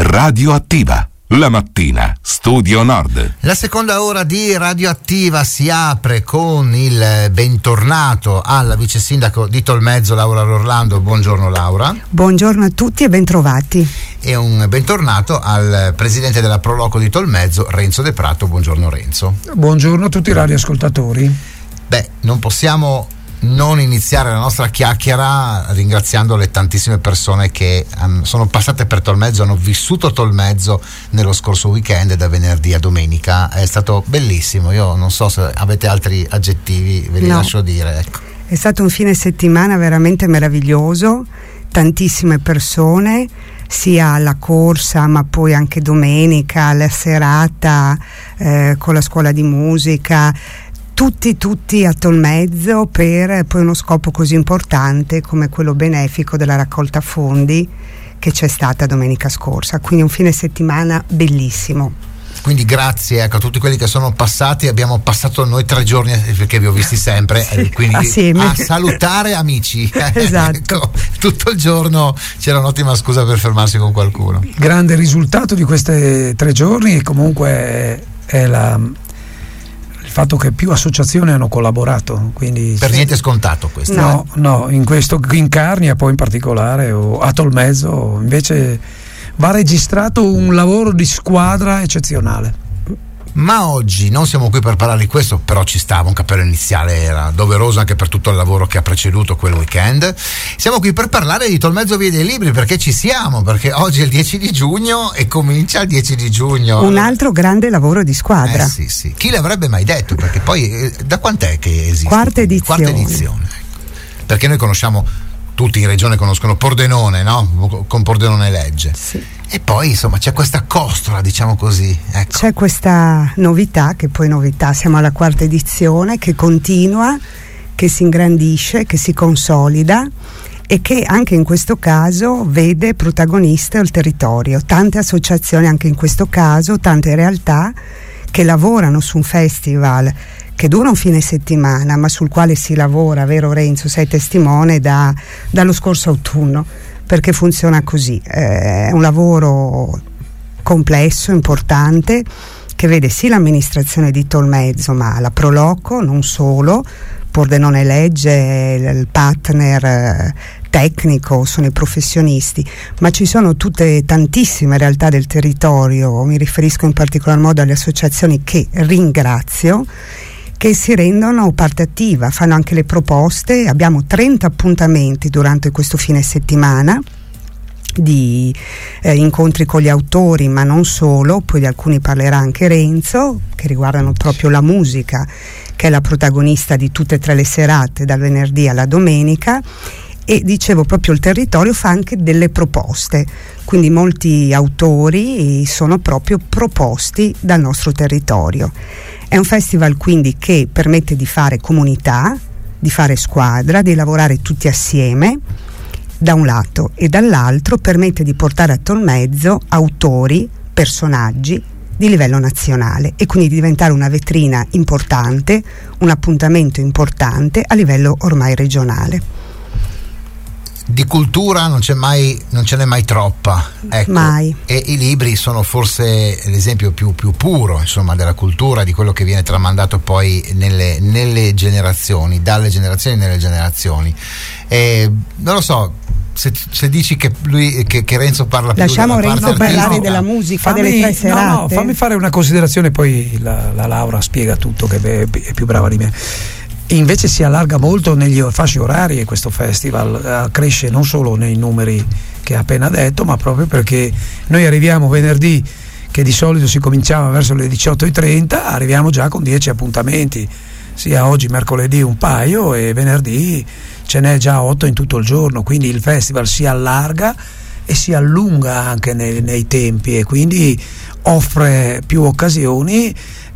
Radioattiva. La mattina, Studio Nord. La seconda ora di Radioattiva si apre con il bentornato alla vice sindaco di Tolmezzo, Laura L'Orlando. Buongiorno Laura. Buongiorno a tutti e bentrovati. E un bentornato al presidente della Proloco di Tolmezzo, Renzo De Prato. Buongiorno Renzo. Buongiorno a tutti i radioascoltatori. Non possiamo non iniziare la nostra chiacchiera ringraziando le tantissime persone che sono passate per Tolmezzo, hanno vissuto Tolmezzo nello scorso weekend, da venerdì a domenica. È stato bellissimo. Io non so se avete altri aggettivi, ve li lascio dire, ecco. È stato un fine settimana veramente meraviglioso, tantissime persone, sia alla corsa ma poi anche domenica, alla serata con la scuola di musica, tutti a Tolmezzo per poi uno scopo così importante come quello benefico della raccolta fondi che c'è stata domenica scorsa. Quindi un fine settimana bellissimo. Quindi grazie a tutti quelli che sono passati. Abbiamo passato noi 3 giorni, perché vi ho visti sempre, quindi assieme, a salutare amici. Esatto. Ecco, tutto il giorno c'era un'ottima scusa per fermarsi con qualcuno. Il grande risultato di questi 3 giorni comunque è il fatto che più associazioni hanno collaborato, quindi per niente scontato questo. No, in Carnia poi in particolare, o a Tolmezzo invece va registrato un lavoro di squadra eccezionale. Ma oggi non siamo qui per parlare di questo, però ci stava, un cappello iniziale era doveroso anche per tutto il lavoro che ha preceduto quel weekend. Siamo qui per parlare di Tolmezzo Via dei Libri, perché ci siamo, perché oggi è il 10 di giugno e comincia il 10 di giugno. Un altro grande lavoro di squadra. Sì. Chi l'avrebbe mai detto? Perché poi da quant'è che esiste? Quarta edizione. Perché noi conosciamo, tutti in regione conoscono Pordenone, no? Con Pordenone Legge. Sì. E poi insomma c'è questa costola, diciamo così, ecco. C'è questa novità, che poi novità, siamo alla 4ª edizione, che continua, che si ingrandisce, che si consolida e che anche in questo caso vede protagonista il territorio. Tante associazioni anche in questo caso, tante realtà che lavorano su un festival che dura un fine settimana, ma sul quale si lavora, vero Renzo? Sei testimone dallo scorso autunno, perché funziona così. È un lavoro complesso, importante, che vede sì l'amministrazione di Tolmezzo, ma la Proloco, non solo, Pordenone Legge, il partner tecnico, sono i professionisti, ma ci sono tantissime realtà del territorio. Mi riferisco in particolar modo alle associazioni che ringrazio, che si rendono parte attiva, fanno anche le proposte. Abbiamo 30 appuntamenti durante questo fine settimana di incontri con gli autori, ma non solo, poi di alcuni parlerà anche Renzo, che riguardano proprio la musica, che è la protagonista di tutte e 3 le serate, dal venerdì alla domenica. E dicevo, proprio il territorio fa anche delle proposte, quindi molti autori sono proprio proposti dal nostro territorio. È un festival quindi che permette di fare comunità, di fare squadra, di lavorare tutti assieme da un lato, e dall'altro permette di portare a Tolmezzo autori, personaggi di livello nazionale, e quindi di diventare una vetrina importante, un appuntamento importante a livello ormai regionale. Di cultura non ce n'è mai troppa, ecco. Mai. E i libri sono forse l'esempio più puro, insomma, della cultura, di quello che viene tramandato poi nelle generazioni, dalle generazioni nelle generazioni. Non lo so, se dici che Renzo parla più lasciamo della Renzo parte parlare della musica, delle 3 serate. Fammi fare una considerazione, poi la Laura spiega tutto, che è più brava di me. Invece si allarga molto negli fasci orari, e questo festival cresce non solo nei numeri che ha appena detto, ma proprio perché noi arriviamo venerdì, che di solito si cominciava verso le 18:30, arriviamo già con 10 appuntamenti, sia oggi mercoledì un paio e venerdì ce n'è già 8 in tutto il giorno, quindi il festival si allarga e si allunga anche nei tempi, e quindi offre più occasioni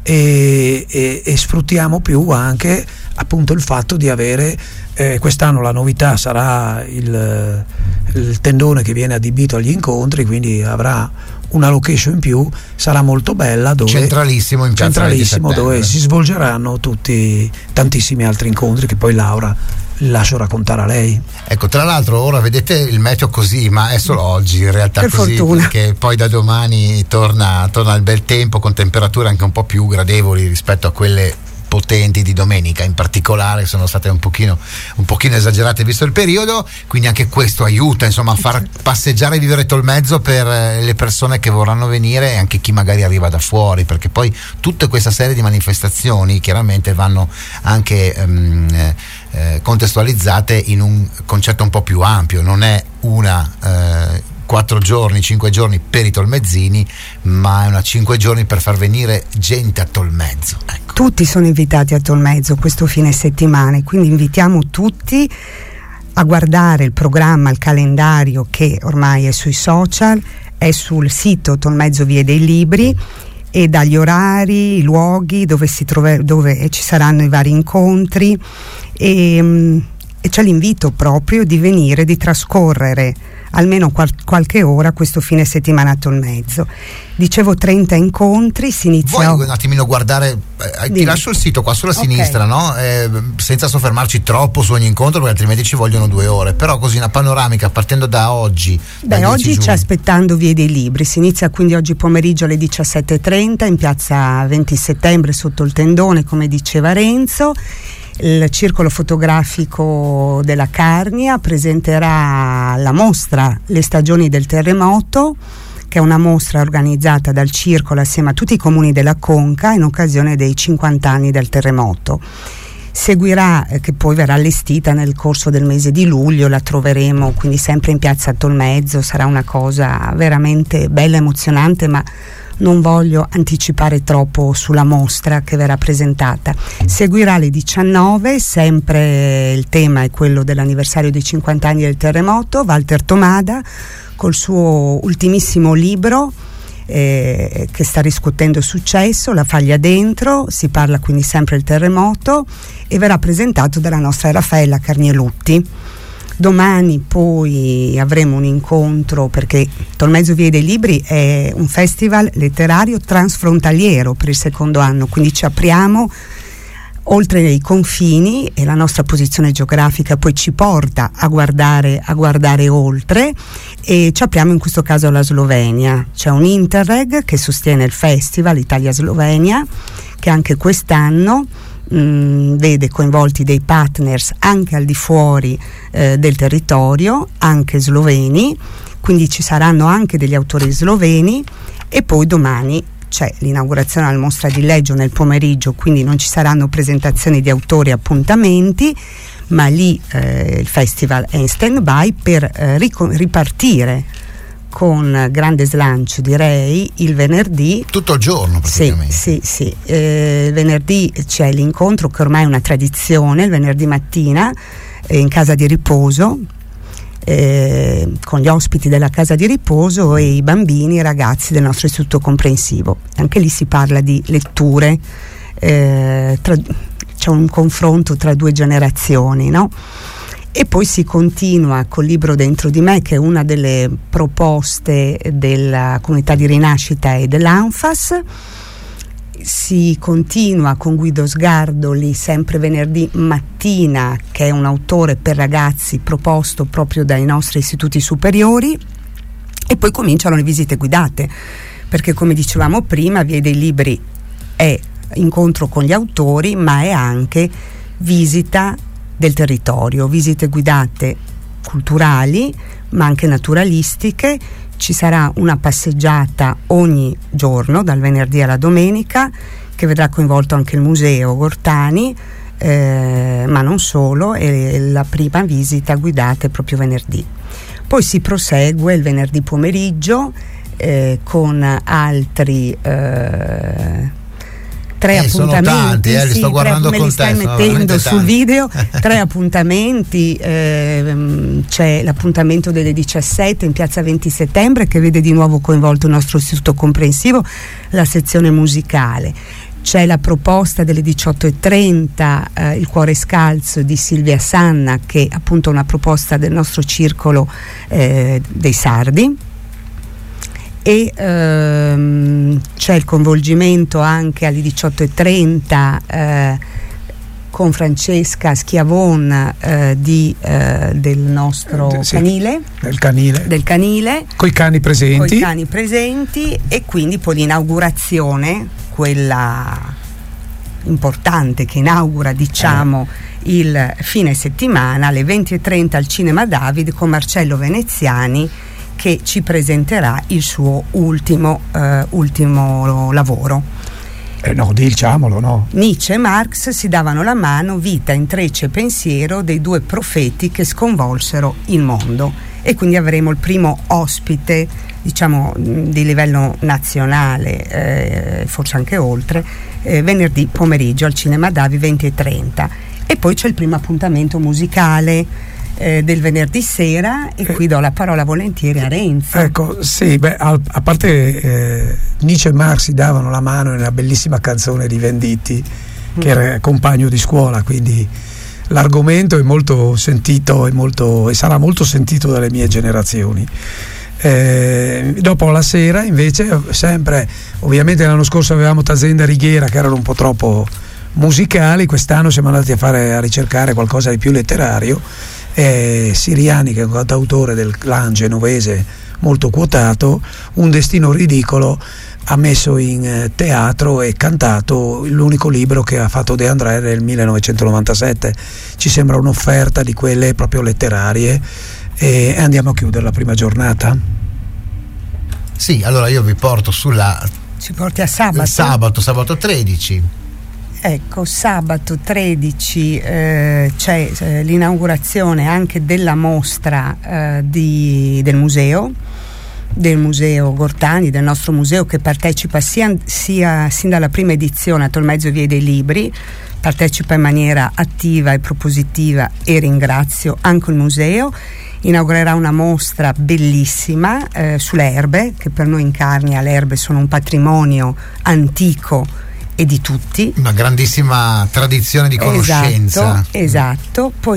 e sfruttiamo più anche appunto il fatto di avere quest'anno la novità sarà il tendone che viene adibito agli incontri, quindi avrà una location in più, sarà molto bella, dove centralissimo in piazza centralissimo, dove si svolgeranno tantissimi altri incontri che poi Laura lascio raccontare a lei. Ecco, tra l'altro ora vedete il meteo così, ma è solo oggi in realtà, per così, fortuna, perché poi da domani torna il bel tempo, con temperature anche un po' più gradevoli rispetto a quelle potenti di domenica, in particolare sono state un pochino esagerate visto il periodo, quindi anche questo aiuta, insomma, a far passeggiare e vivere Tolmezzo per le persone che vorranno venire e anche chi magari arriva da fuori, perché poi tutta questa serie di manifestazioni chiaramente vanno anche contestualizzate in un concetto un po' più ampio, non è una 4 giorni, 5 giorni per i tolmezzini, ma è una 5 giorni per far venire gente a Tolmezzo. Ecco. Tutti sono invitati a Tolmezzo questo fine settimana, quindi invitiamo tutti a guardare il programma, il calendario che ormai è sui social, è sul sito Tolmezzo Vie dei Libri, e dagli orari, i luoghi dove ci saranno i vari incontri, e c'è l'invito proprio di venire, di trascorrere almeno qualche ora questo fine settimana a Tolmezzo. Dicevo 30 incontri, si inizia. Vuoi un attimino guardare, ti lascio il sito qua sulla sinistra, no? Senza soffermarci troppo su ogni incontro, perché altrimenti ci vogliono 2 ore, però così una panoramica partendo da oggi. Oggi ci aspettando Vie dei Libri, si inizia quindi oggi pomeriggio alle 17:30 in piazza 20 settembre sotto il tendone, come diceva Renzo. Il circolo fotografico della Carnia presenterà la mostra Le stagioni del terremoto, che è una mostra organizzata dal circolo assieme a tutti i comuni della Conca in occasione dei 50 anni del terremoto. Seguirà, che poi verrà allestita nel corso del mese di luglio, la troveremo quindi sempre in piazza Tolmezzo, sarà una cosa veramente bella, emozionante, ma non voglio anticipare troppo sulla mostra che verrà presentata. Seguirà alle 19, sempre il tema è quello dell'anniversario dei 50 anni del terremoto, Walter Tomada col suo ultimissimo libro che sta riscuotendo successo, La faglia dentro, si parla quindi sempre del terremoto, e verrà presentato dalla nostra Raffaella Carnielutti. Domani poi avremo un incontro, perché Tolmezzo Vie dei Libri è un festival letterario transfrontaliero per il secondo anno, quindi ci apriamo oltre i confini e la nostra posizione geografica poi ci porta a guardare oltre, e ci apriamo in questo caso alla Slovenia. C'è un Interreg che sostiene il festival Italia-Slovenia, che anche quest'anno vede coinvolti dei partners anche al di fuori del territorio, anche sloveni, quindi ci saranno anche degli autori sloveni. E poi domani c'è l'inaugurazione alla mostra di Leggio nel pomeriggio, quindi non ci saranno presentazioni di autori e appuntamenti, ma lì il festival è in stand-by per ripartire con grande slancio, direi, il venerdì. Tutto il giorno praticamente. Sì. Venerdì c'è l'incontro che ormai è una tradizione, il venerdì mattina in casa di riposo, con gli ospiti della casa di riposo e i bambini e ragazzi del nostro istituto comprensivo. Anche lì si parla di letture, c'è un confronto tra 2 generazioni, no? E poi si continua col libro Dentro di me, che è una delle proposte della comunità di rinascita e dell'ANFAS. Si continua con Guido Sgardoli, sempre venerdì mattina, che è un autore per ragazzi proposto proprio dai nostri istituti superiori. E poi cominciano le visite guidate, perché come dicevamo prima, Vie dei Libri è incontro con gli autori, ma è anche visita del territorio, visite guidate culturali ma anche naturalistiche. Ci sarà una passeggiata ogni giorno dal venerdì alla domenica, che vedrà coinvolto anche il museo Gortani, ma non solo, e la prima visita guidata è proprio venerdì. Poi si prosegue il venerdì pomeriggio con altri 3 appuntamenti, sono tanti, li sto guardando me con li stai te, mettendo sul video. 3 appuntamenti, c'è l'appuntamento delle 17 in piazza 20 settembre, che vede di nuovo coinvolto il nostro istituto comprensivo, la sezione musicale. C'è la proposta delle 18:30, Il cuore scalzo di Silvia Sanna, che è appunto una proposta del nostro circolo dei sardi. e c'è il coinvolgimento anche alle 18:30 con Francesca Schiavon del nostro canile, del canile, coi cani presenti, e quindi poi l'inaugurazione, quella importante che inaugura il fine settimana alle 20:30 al Cinema David con Marcello Veneziani, che ci presenterà il suo ultimo lavoro. Diciamolo, no? Nietzsche e Marx si davano la mano, vita, intreccio e pensiero dei due profeti che sconvolsero il mondo. E quindi avremo il primo ospite, diciamo, di livello nazionale, forse anche oltre, venerdì pomeriggio al Cinema Davi 20:30. E poi c'è il primo appuntamento musicale del venerdì sera, e qui do la parola volentieri a Renzo. Ecco, sì, a parte Nietzsche e Marx si davano la mano in una bellissima canzone di Venditti, che era compagno di scuola, quindi l'argomento è molto sentito e sarà molto sentito dalle mie generazioni. Dopo la sera invece, sempre, ovviamente l'anno scorso avevamo Tazenda e Righiera che erano un po' troppo musicali, quest'anno siamo andati a ricercare qualcosa di più letterario. Siriani, che è un cantautore del clan genovese molto quotato, Un destino ridicolo, ha messo in teatro e cantato l'unico libro che ha fatto De André nel 1997. Ci sembra un'offerta di quelle proprio letterarie, e andiamo a chiudere la prima giornata. Sì, allora io vi porto ci porti a sabato 13. Ecco, sabato 13 c'è l'inaugurazione anche della mostra del museo Gortani, del nostro museo, che partecipa sin dalla prima edizione a Tolmezzo Vie dei Libri, partecipa in maniera attiva e propositiva, e ringrazio anche il museo. Inaugurerà una mostra bellissima sulle erbe, che per noi in Carnia le erbe sono un patrimonio antico e di tutti, una grandissima tradizione di conoscenza. Esatto. Poi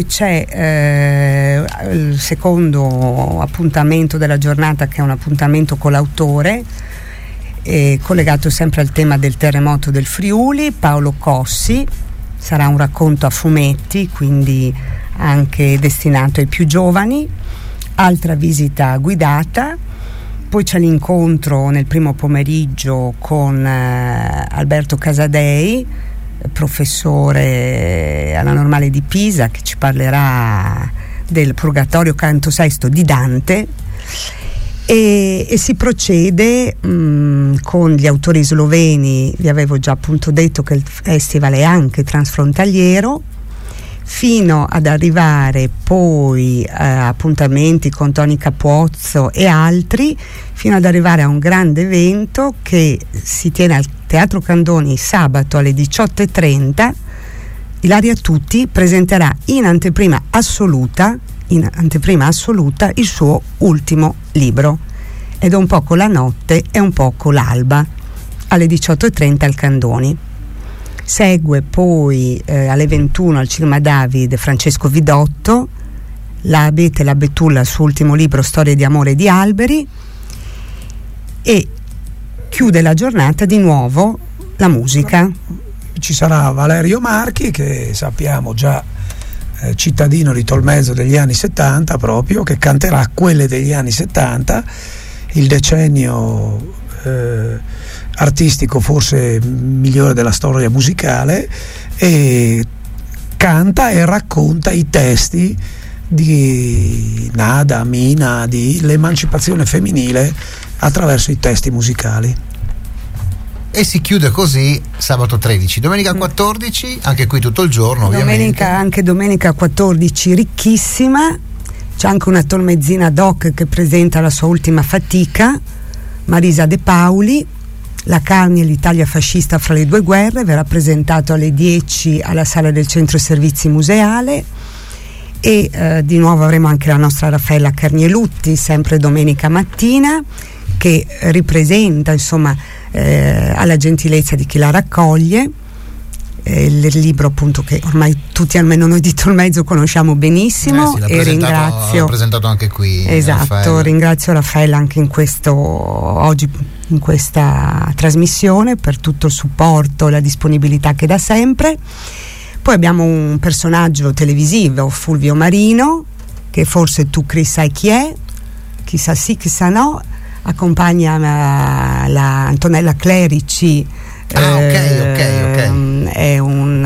c'è il secondo appuntamento della giornata, che è un appuntamento con l'autore, collegato sempre al tema del terremoto del Friuli, Paolo Cossi. Sarà un racconto a fumetti, quindi anche destinato ai più giovani. Altra visita guidata. Poi c'è l'incontro nel primo pomeriggio con Alberto Casadei, professore alla Normale di Pisa, che ci parlerà del Purgatorio canto sesto di Dante, e si procede con gli autori sloveni. Vi avevo già appunto detto che il festival è anche transfrontaliero, fino ad arrivare poi a appuntamenti con Toni Capuozzo e altri, fino ad arrivare a un grande evento che si tiene al Teatro Candoni sabato alle 18:30. Ilaria Tutti presenterà in anteprima assoluta il suo ultimo libro, ed è un poco la notte e un poco l'alba, alle 18:30 al Candoni. Segue poi alle 21 al Cinema David Francesco Vidotto, La abete e la betulla, il suo ultimo libro, Storie di amore e di alberi, e chiude la giornata di nuovo la musica. Ci sarà Valerio Marchi, che sappiamo già cittadino di Tolmezzo degli anni 70 proprio, che canterà quelle degli anni 70, il decennio artistico forse migliore della storia musicale, e canta e racconta i testi di Nada, Mina, di l'emancipazione femminile attraverso i testi musicali. E si chiude così sabato 13. Domenica 14, anche qui tutto il giorno, ovviamente. Domenica 14 ricchissima, c'è anche una tolmezzina doc che presenta la sua ultima fatica, Marisa De Pauli, La Carnia e l'Italia fascista fra le due guerre. Verrà presentato alle 10 alla sala del centro servizi museale, e di nuovo avremo anche la nostra Raffaella Carnielutti, sempre domenica mattina, che ripresenta, insomma, alla gentilezza di chi la raccoglie, il libro appunto che ormai tutti, almeno noi di Tolmezzo, conosciamo benissimo. Sì, e ringrazio, l'ha presentato anche qui. Esatto, Raffaella. Ringrazio Raffaella anche oggi in questa trasmissione per tutto il supporto e la disponibilità che dà sempre. Poi abbiamo un personaggio televisivo, Fulvio Marino, che forse tu, Chris, sai chi è, chissà sì, chissà no, accompagna la Antonella Clerici. Ok. È un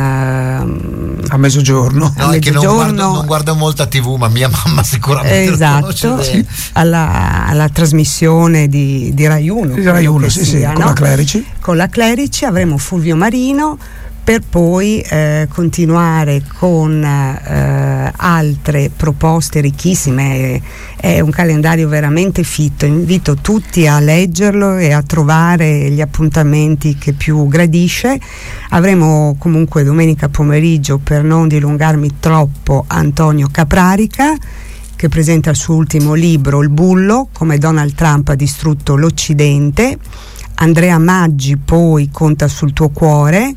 a mezzogiorno. No, è che non guardo molta TV, ma mia mamma sicuramente esatto, alla trasmissione di Rai 1. Di Rai 1, sì, con la Clerici. Con la Clerici avremo Fulvio Marino, per poi continuare con altre proposte ricchissime. È un calendario veramente fitto, invito tutti a leggerlo e a trovare gli appuntamenti che più gradisce. Avremo comunque domenica pomeriggio, per non dilungarmi troppo, Antonio Caprarica, che presenta il suo ultimo libro, Il Bullo, come Donald Trump ha distrutto l'Occidente. Andrea Maggi poi conta sul tuo cuore,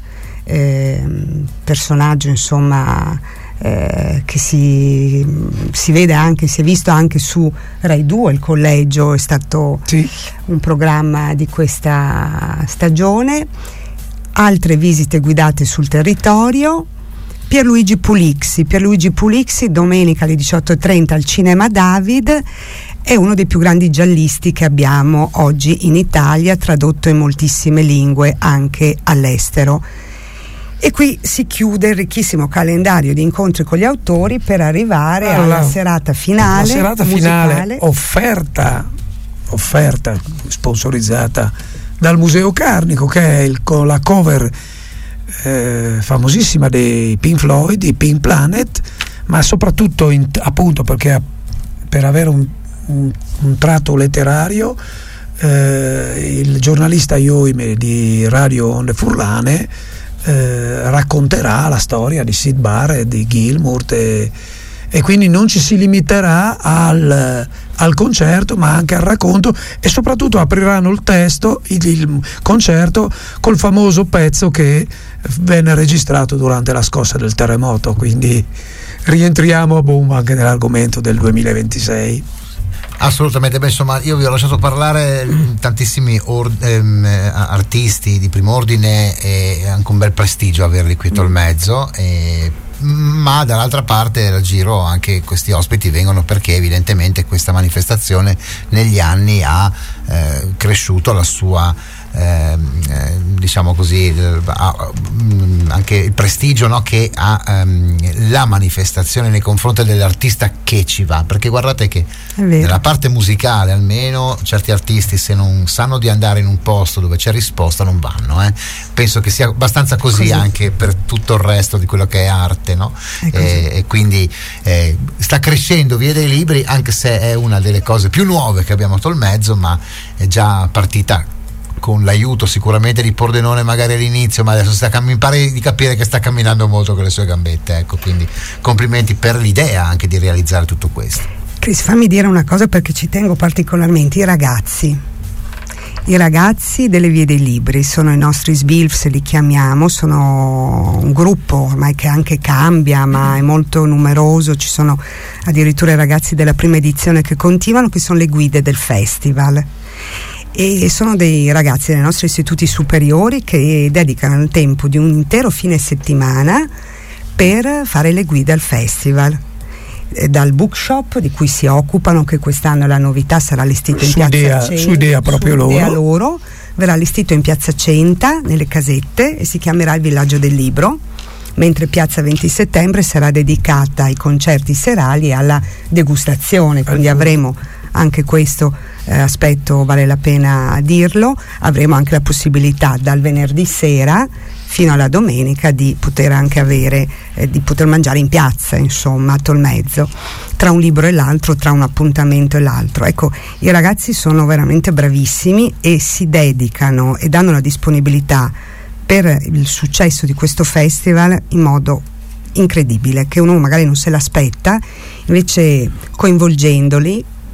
personaggio insomma che si vede anche, si è visto anche su Rai 2, Il Collegio è stato un programma di questa stagione. Altre visite guidate sul territorio. Pierluigi Pulixi domenica alle 18:30 al Cinema David, è uno dei più grandi giallisti che abbiamo oggi in Italia, tradotto in moltissime lingue anche all'estero. E qui si chiude il ricchissimo calendario di incontri con gli autori per arrivare alla serata finale. La serata finale offerta sponsorizzata dal Museo Carnico, che è con la cover famosissima dei Pink Floyd, di Pink Planet, ma soprattutto appunto perché per avere un tratto letterario il giornalista Ioime di Radio Onde Furlane racconterà la storia di Syd Barrett, di Gilmour, e quindi non ci si limiterà al concerto, ma anche al racconto, e soprattutto apriranno il concerto col famoso pezzo che venne registrato durante la scossa del terremoto, quindi rientriamo a boom anche nell'argomento del 2026. Assolutamente. Insomma, io vi ho lasciato parlare tantissimi artisti di primo ordine, e anche un bel prestigio averli qui a Tolmezzo, ma dall'altra parte al giro anche questi ospiti vengono perché evidentemente questa manifestazione negli anni ha cresciuto la sua diciamo così, anche il prestigio, no, che ha la manifestazione nei confronti dell'artista che ci va, perché guardate che nella parte musicale almeno certi artisti, se non sanno di andare in un posto dove c'è risposta, non vanno, penso che sia abbastanza così anche per tutto il resto di quello che è arte, no? E quindi sta crescendo Via dei Libri, anche se è una delle cose più nuove che abbiamo a Tolmezzo, ma è già partita con l'aiuto sicuramente di Pordenone magari all'inizio, ma adesso mi pare di capire che sta camminando molto con le sue gambette, ecco, quindi complimenti per l'idea anche di realizzare tutto questo. Chris, fammi dire una cosa perché ci tengo particolarmente. I ragazzi delle Vie dei Libri sono i nostri SBILFs, li chiamiamo, sono un gruppo ormai che anche cambia, ma è molto numeroso, ci sono addirittura i ragazzi della prima edizione che continuano, che sono le guide del festival, e sono dei ragazzi dei nostri istituti superiori che dedicano il tempo di un intero fine settimana per fare le guide al festival. Dal bookshop di cui si occupano, che quest'anno la novità sarà allestito in Piazza Centa, su idea proprio loro, verrà allestito in Piazza Centa nelle casette e si chiamerà il Villaggio del Libro, mentre Piazza 20 Settembre sarà dedicata ai concerti serali e alla degustazione, quindi avremo anche questo aspetto, vale la pena dirlo, avremo anche la possibilità dal venerdì sera fino alla domenica di poter anche avere, di poter mangiare in piazza, insomma, a Tolmezzo, tra un libro e l'altro, tra un appuntamento e l'altro. Ecco, i ragazzi sono veramente bravissimi e si dedicano e danno la disponibilità per il successo di questo festival in modo incredibile, che uno magari non se l'aspetta, invece coinvolgendoli,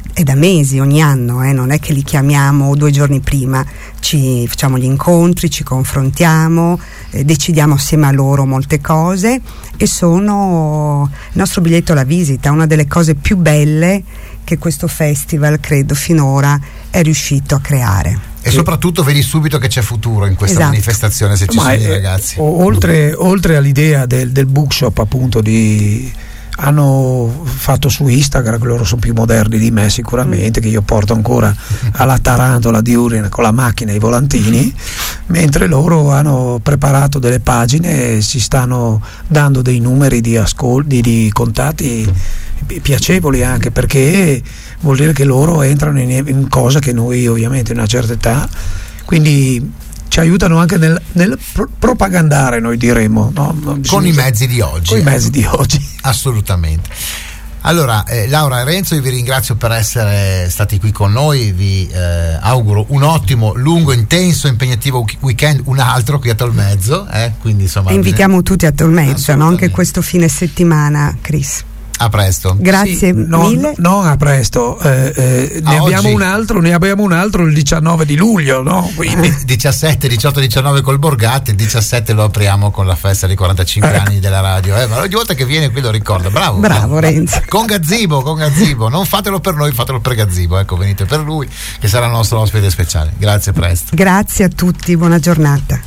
è da mesi, ogni anno, non è che li chiamiamo 2 giorni prima, ci facciamo gli incontri, ci confrontiamo, decidiamo assieme a loro molte cose e sono il nostro biglietto alla visita, una delle cose più belle che questo festival, credo, finora è riuscito a creare. E soprattutto vedi subito che c'è futuro in questa manifestazione, se ci sono i ragazzi. Oltre all'idea del bookshop, appunto, hanno fatto su Instagram, che loro sono più moderni di me sicuramente, che io porto ancora alla tarantola di Udine con la macchina e i volantini, mentre loro hanno preparato delle pagine e si stanno dando dei numeri di contatti piacevoli, anche perché vuol dire che loro entrano in cose che noi ovviamente in una certa età, quindi ci aiutano anche nel propagandare, noi diremmo, no? Con i mezzi di oggi. Con i mezzi di oggi. Assolutamente. Allora, Laura e Renzo, io vi ringrazio per essere stati qui con noi, vi auguro un ottimo, lungo, intenso, impegnativo weekend, un altro qui a Tolmezzo, quindi insomma. E invitiamo tutti a Tolmezzo, no? Anche questo fine settimana, Chris. A presto. Grazie mille. Non a presto, ne abbiamo un altro il 19 di luglio, no? Quindi 17, 18, 19 col Borgatti, il 17 lo apriamo con la festa dei 45 anni della radio. Ma ogni volta che viene qui lo ricorda. Bravo Renzo. Con Gazzibo, non fatelo per noi, fatelo per Gazzibo, ecco, venite per lui che sarà il nostro ospite speciale. Grazie, presto. Grazie a tutti, buona giornata.